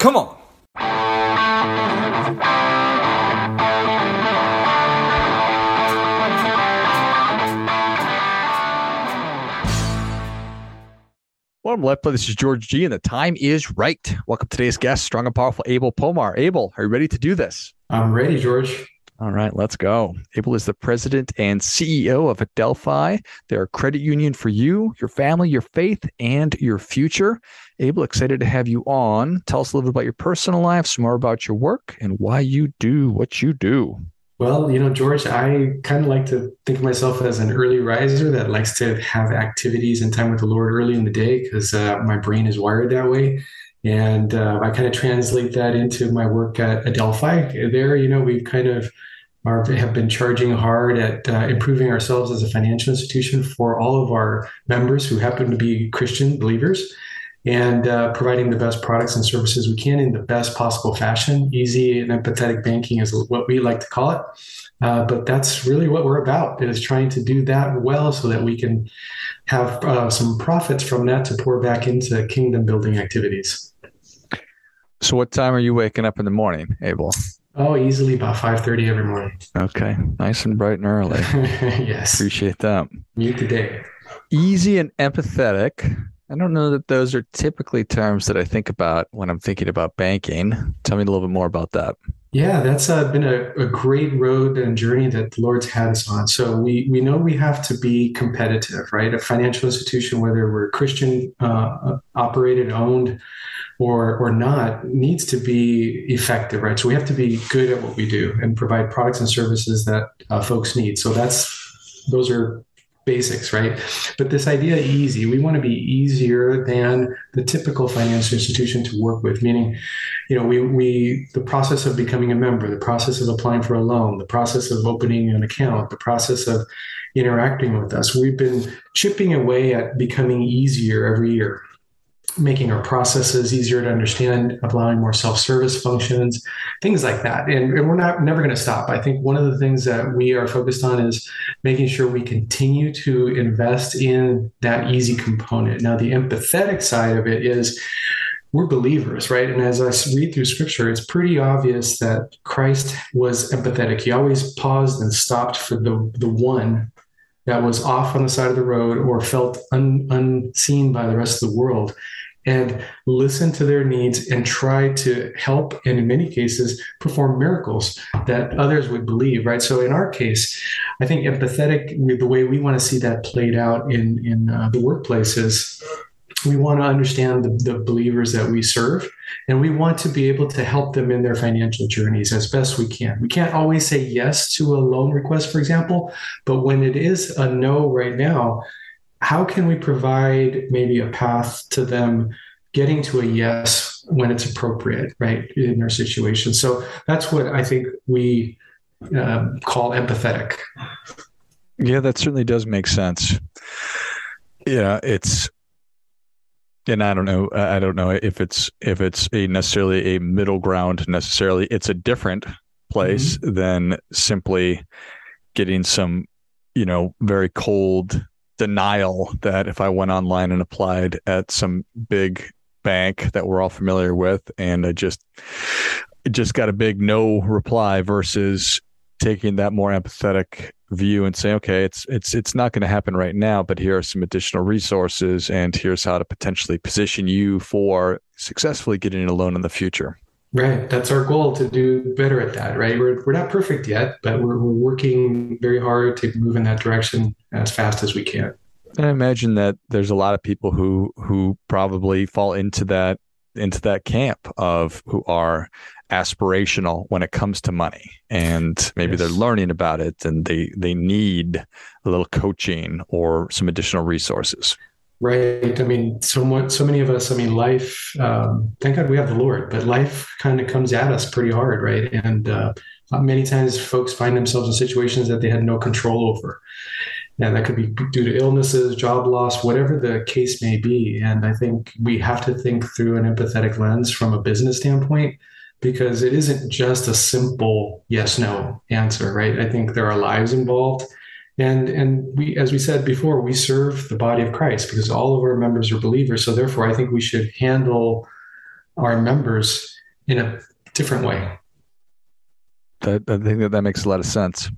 Come on. Welcome to Life Play. This is George G, and the time is right. Welcome to today's guest, strong and powerful Abel Pomar. Abel, are you ready to do this? I'm ready, George. All right, let's go. Abel is the president and CEO of Adelphi. They're a credit union for you, your family, your faith, and your future. Abel, excited to have you on. Tell us a little bit about your personal life, some more about your work, and why you do what you do. Well, George, I kind of like to think of myself as an early riser that likes to have activities and time with the Lord early in the day because my brain is wired that way. And I kind of translate that into my work at Adelphi. There, we kind of have been charging hard at improving ourselves as a financial institution for all of our members who happen to be Christian believers, and providing the best products and services we can in the best possible fashion. Easy and empathetic banking is what we like to call it. But that's really what we're about, is trying to do that well so that we can have some profits from that to pour back into kingdom building activities. So what time are you waking up in the morning, Abel? Oh, easily about 5:30 every morning. Okay. Nice and bright and early. Yes. Appreciate that. Mute the day. Easy and empathetic. I don't know that those are typically terms that I think about when I'm thinking about banking. Tell me a little bit more about that. Yeah, that's been a great road and journey that the Lord's had us on. So we know we have to be competitive, right? A financial institution, whether we're Christian operated, owned, or not, needs to be effective, right? So we have to be good at what we do and provide products and services that folks need. So those are basics, right? But this idea easy, we want to be easier than the typical financial institution to work with, meaning, the process of becoming a member, the process of applying for a loan, the process of opening an account, the process of interacting with us, we've been chipping away at becoming easier every year, making our processes easier to understand, allowing more self-service functions, things like that. And we're never going to stop. I think one of the things that we are focused on is making sure we continue to invest in that easy component. Now, the empathetic side of it is we're believers, right? And as I read through scripture, it's pretty obvious that Christ was empathetic. He always paused and stopped for the one that was off on the side of the road or felt unseen by the rest of the world, and listen to their needs and try to help, and in many cases, perform miracles that others would believe, right? So in our case, I think empathetic, the way we want to see that played out in the workplaces, we want to understand the believers that we serve, and we want to be able to help them in their financial journeys as best we can. We can't always say yes to a loan request, for example, but when it is a no right now, how can we provide maybe a path to them getting to a yes when it's appropriate, right, in their situation? So that's what I think we call empathetic. Yeah, that certainly does make sense. Yeah, and I don't know if it's necessarily a middle ground necessarily. It's a different place than simply getting some, very cold denial that if I went online and applied at some big bank that we're all familiar with, and I just got a big no reply, versus taking that more empathetic view and saying, okay, it's not going to happen right now, but here are some additional resources, and here's how to potentially position you for successfully getting a loan in the future. Right. That's our goal, to do better at that, right? We're not perfect yet, but we're working very hard to move in that direction as fast as we can. And I imagine that there's a lot of people who probably fall into that camp of who are aspirational when it comes to money, and maybe they're learning about it and they need a little coaching or some additional resources. Right. I mean, so many of us, life, thank God we have the Lord, but life kind of comes at us pretty hard, right? And many times folks find themselves in situations that they had no control over. And that could be due to illnesses, job loss, whatever the case may be. And I think we have to think through an empathetic lens from a business standpoint, because it isn't just a simple yes/no answer, right? I think there are lives involved. And we, as we said before, we serve the body of Christ because all of our members are believers. So therefore, I think we should handle our members in a different way. I think that makes a lot of sense.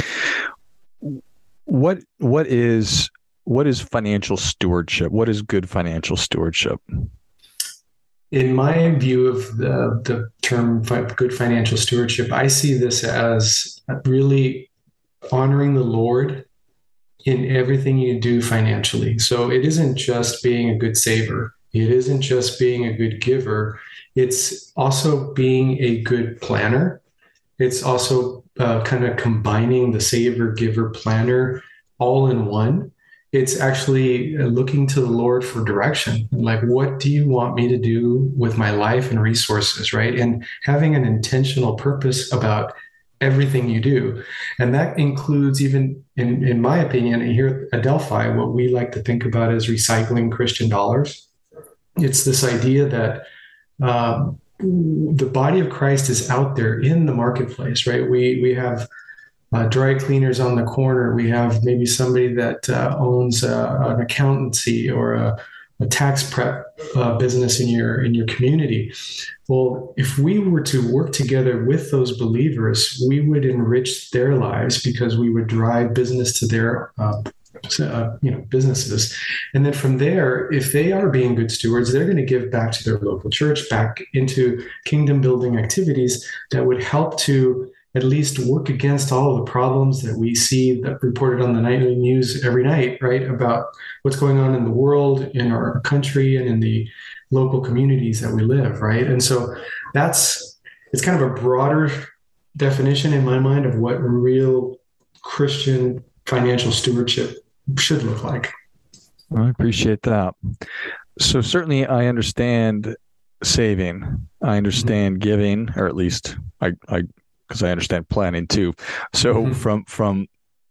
What is financial stewardship? What is good financial stewardship? In my view of the term good financial stewardship, I see this as really honoring the Lord in everything you do financially. So it isn't just being a good saver. It isn't just being a good giver. It's also being a good planner. It's also kind of combining the saver, giver, planner all in one. It's actually looking to the Lord for direction. Like, what do you want me to do with my life and resources, right? And having an intentional purpose about everything you do. And that includes, even in my opinion, here at Adelphi, what we like to think about as recycling Christian dollars. It's this idea that the body of Christ is out there in the marketplace, right? We have dry cleaners on the corner. We have maybe somebody that owns an accountancy or a tax prep business in your community. Well, if we were to work together with those believers, we would enrich their lives because we would drive business to their businesses. And then from there, if they are being good stewards, they're going to give back to their local church, back into kingdom building activities that would help to at least work against all of the problems that we see that reported on the nightly news every night, right? About what's going on in the world, in our country, and in the local communities that we live, right? And so it's kind of a broader definition in my mind of what real Christian financial stewardship should look like. I appreciate that. So certainly I understand saving. I understand giving, or at least I because I understand planning too. So from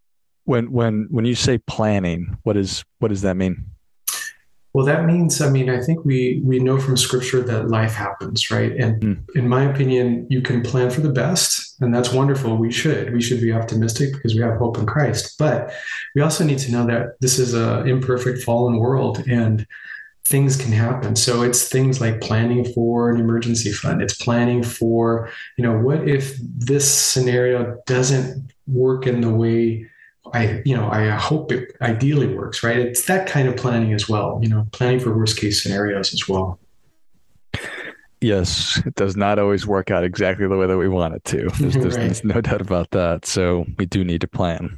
when you say planning, what does that mean? Well, that means, I think we know from scripture that life happens, right? And in my opinion, you can plan for the best, and that's wonderful. We should be optimistic because we have hope in Christ. But we also need to know that this is an imperfect, fallen world, and things can happen. So it's things like planning for an emergency fund. It's planning for, what if this scenario doesn't work in the way I hope it ideally works, right? It's that kind of planning as well, planning for worst case scenarios as well. Yes, it does not always work out exactly the way that we want it to. There's no doubt about that. So we do need to plan.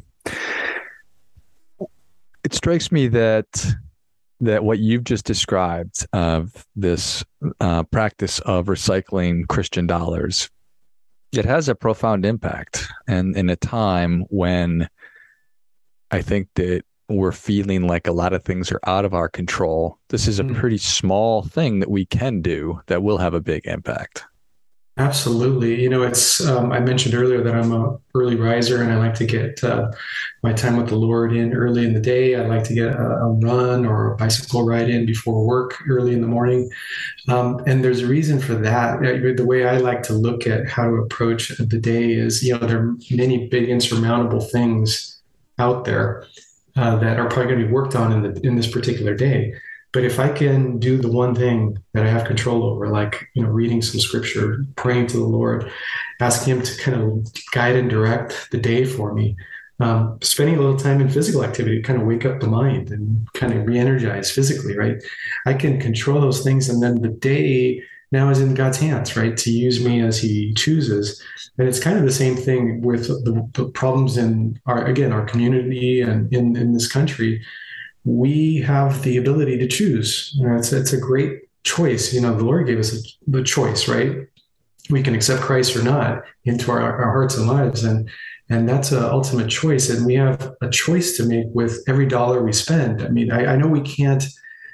It strikes me that what you've just described of this practice of recycling Christian dollars, it has a profound impact. And in a time when I think that we're feeling like a lot of things are out of our control, this is a pretty small thing that we can do that will have a big impact. Absolutely. It's, I mentioned earlier that I'm an early riser and I like to get my time with the Lord in early in the day. I like to get a run or a bicycle ride in before work early in the morning. And there's a reason for that. The way I like to look at how to approach the day is, there are many big insurmountable things out there that are probably going to be worked on in this particular day. But if I can do the one thing that I have control over, like, reading some scripture, praying to the Lord, asking him to kind of guide and direct the day for me, spending a little time in physical activity, kind of wake up the mind and kind of re-energize physically, right? I can control those things. And then the day now is in God's hands, right? To use me as he chooses. And it's kind of the same thing with the problems in our community and in this country. We have the ability to choose. It's a great choice. The Lord gave us the choice, right? We can accept Christ or not into our hearts and lives. And that's an ultimate choice. And we have a choice to make with every dollar we spend. I know we can't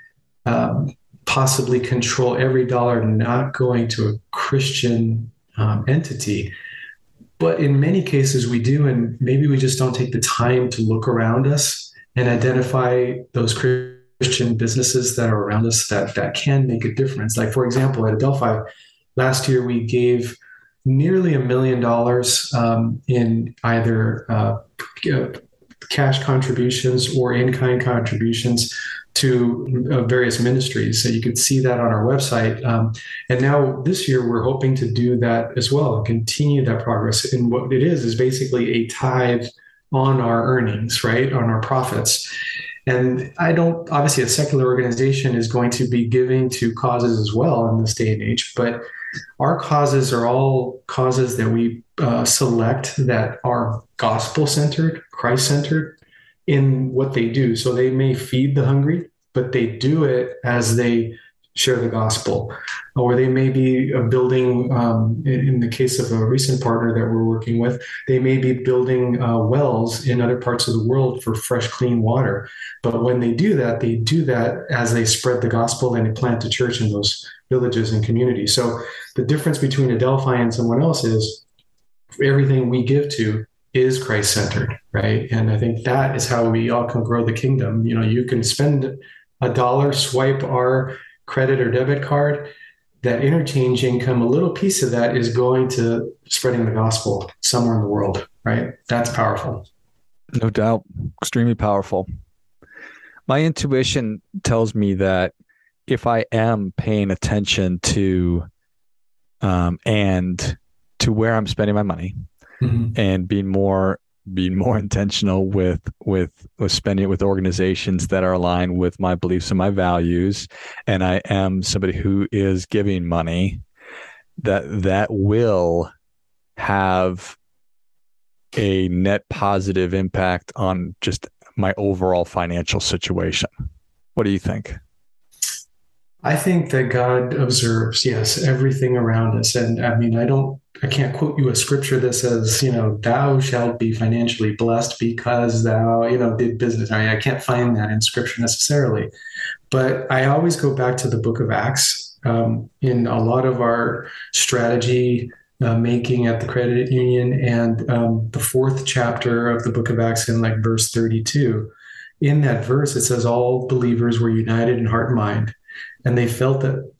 possibly control every dollar not going to a Christian entity. But in many cases we do. And maybe we just don't take the time to look around us and identify those Christian businesses that are around us that can make a difference. Like, for example, at Adelphi, last year we gave nearly $1 million in either cash contributions or in-kind contributions to various ministries. So you could see that on our website. And now this year, we're hoping to do that as well and continue that progress. And what it is basically a tithe on our earnings, right? On our profits. And obviously, a secular organization is going to be giving to causes as well in this day and age, but our causes are all causes that we select that are gospel-centered, Christ-centered in what they do. So they may feed the hungry, but they do it as they share the gospel. Or they may be building, in the case of a recent partner that we're working with, they may be building wells in other parts of the world for fresh, clean water. But when they do that as they spread the gospel and they plant a church in those villages and communities. So the difference between Adelphi and someone else is everything we give to is Christ-centered, right? And I think that is how we all can grow the kingdom. You can spend $1, swipe our credit or debit card, that interchange income, a little piece of that is going to spreading the gospel somewhere in the world, right? That's powerful. No doubt. Extremely powerful. My intuition tells me that if I am paying attention to and to where I'm spending my money, and being more intentional with spending it with organizations that are aligned with my beliefs and my values, and I am somebody who is giving money, that will have a net positive impact on just my overall financial situation. What do you think? I think that God observes, yes, everything around us. And I mean, I can't quote you a scripture that says, thou shalt be financially blessed because thou, did business. I can't find that in scripture necessarily. But I always go back to the book of Acts. In a lot of our strategy making at the credit union, and the 4th chapter of the book of Acts in verse 32. In that verse, it says all believers were united in heart and mind. And they felt that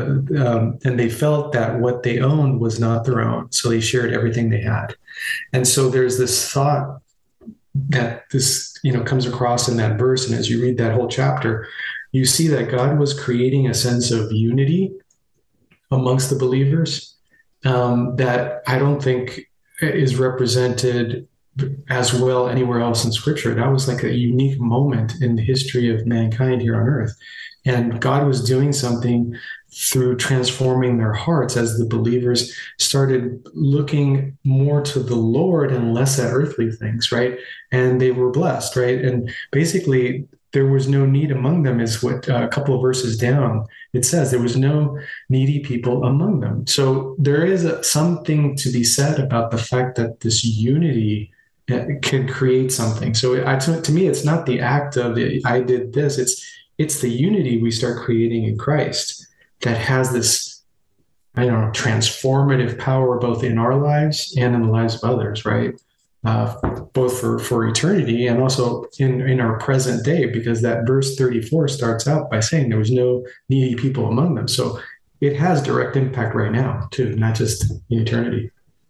what they owned was not their own. So they shared everything they had. And so there's this thought that this, comes across in that verse. And as you read that whole chapter, you see that God was creating a sense of unity amongst the believers that I don't think is represented as well anywhere else in Scripture. That was like a unique moment in the history of mankind here on earth. And God was doing something through transforming their hearts as the believers started looking more to the Lord and less at earthly things, right? And they were blessed, right? And basically, there was no need among them is what a couple of verses down, it says there was no needy people among them. So there is something to be said about the fact that this unity can create something. So to me, it's not the act of I did this, it's the unity we start creating in Christ that has this, transformative power both in our lives and in the lives of others, right? Both for eternity and also in our present day, because that verse 34 starts out by saying there was no needy people among them. So it has direct impact right now too, not just in eternity.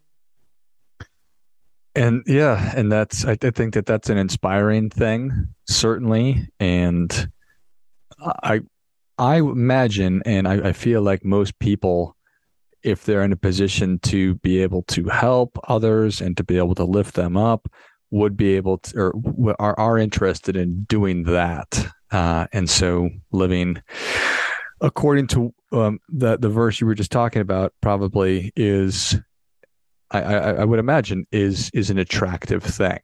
And I think that's an inspiring thing, certainly. And I imagine, and I feel like most people, if they're in a position to be able to help others and to be able to lift them up, would be able to, or are interested in doing that. And so living according to the verse you were just talking about probably is, I would imagine, is an attractive thing.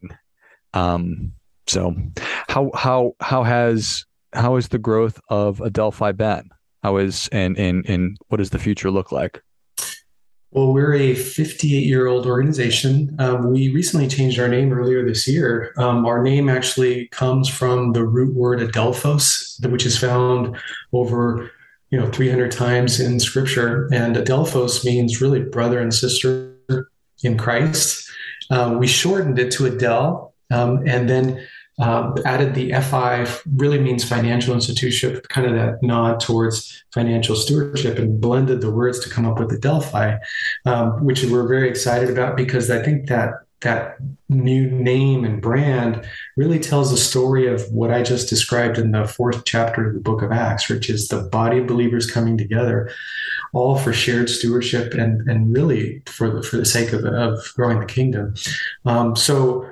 So how has the growth of Adelphi been? And what does the future look like? Well, we're a 58-year-old organization. We recently changed our name earlier this year. Our name actually comes from the root word Adelphos, which is found over 300 times in Scripture. And Adelphos means really brother and sister in Christ. We shortened it to Adel, and then added the FI, really means financial institution, kind of that nod towards financial stewardship, and blended the words to come up with Adelphi, which we're very excited about, because I think that that new name and brand really tells the story of what I just described in the 4th chapter of the book of Acts, which is the body of believers coming together, all for shared stewardship and really for the sake of growing the kingdom. So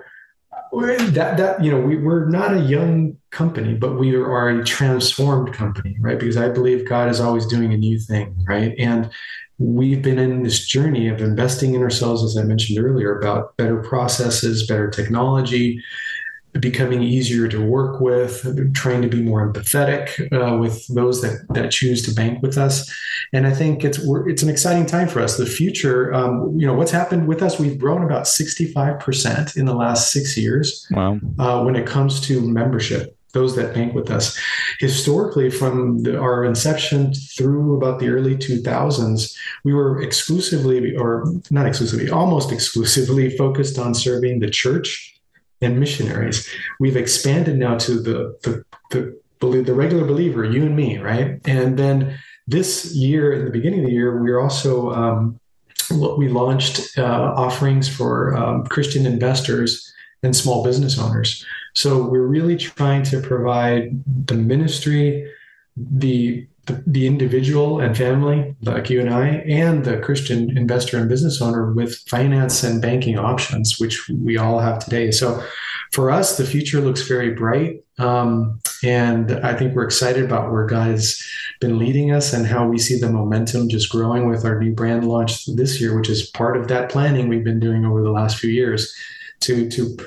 we're not a young company, but we are a transformed company, right? Because I believe God is always doing a new thing, right? And we've been in this journey of investing in ourselves, as I mentioned earlier, about better processes, better technology, becoming easier to work with, trying to be more empathetic with those that choose to bank with us. And I think it's an exciting time for us. The future, what's happened with us, we've grown about 65% in the last 6 years. Wow. When it comes to membership, those that bank with us. Historically, from our inception through about the early 2000s, we were exclusively, or not exclusively, almost exclusively focused on serving the church and missionaries. We've expanded now to the regular believer, you and me, right? And then this year, in the beginning of the year, we also we launched offerings for Christian investors and small business owners. So we're really trying to provide the ministry, the individual and family, like you and I, and the Christian investor and business owner with finance and banking options, which we all have today. So for us, the future looks very bright. And I think we're excited about where God has been leading us and how we see the momentum just growing with our new brand launch this year, which is part of that planning we've been doing over the last few years to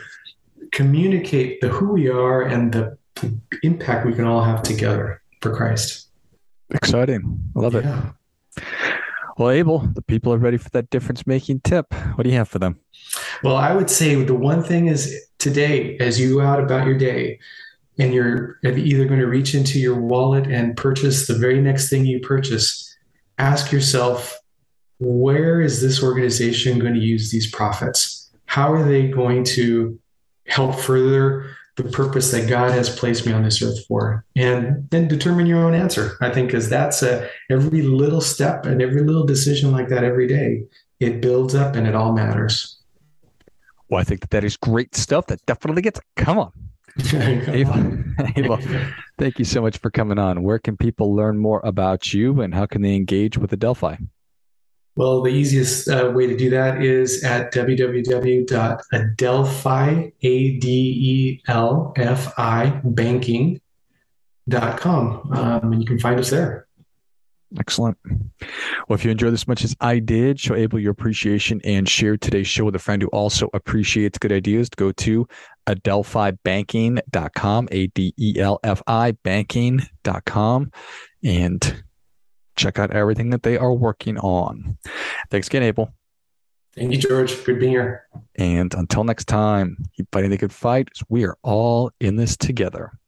communicate who we are and the impact we can all have together for Christ. Exciting. I love it. Well, Abel, the people are ready for that difference-making tip. What do you have for them? Well, I would say the one thing is today, as you go out about your day, and you're either going to reach into your wallet and purchase the very next thing you purchase, ask yourself, where is this organization going to use these profits? How are they going to help further the purpose that God has placed me on this earth for? And then determine your own answer. I think because that's every little step and every little decision like that every day, it builds up and it all matters. Well, I think that is great stuff. That definitely gets, come on. Abel, thank you so much for coming on. Where can people learn more about you and how can they engage with Adelphi? Well, the easiest way to do that is at www.adelphi, banking.com. And you can find us there. Excellent. Well, if you enjoyed this as much as I did, show Abel your appreciation and share today's show with a friend who also appreciates good ideas. Go to adelphibanking.com, ADELFI banking.com, and check out everything that they are working on. Thanks again, Abel. Thank you, George. Good being here. And until next time, keep fighting the good fight. We are all in this together.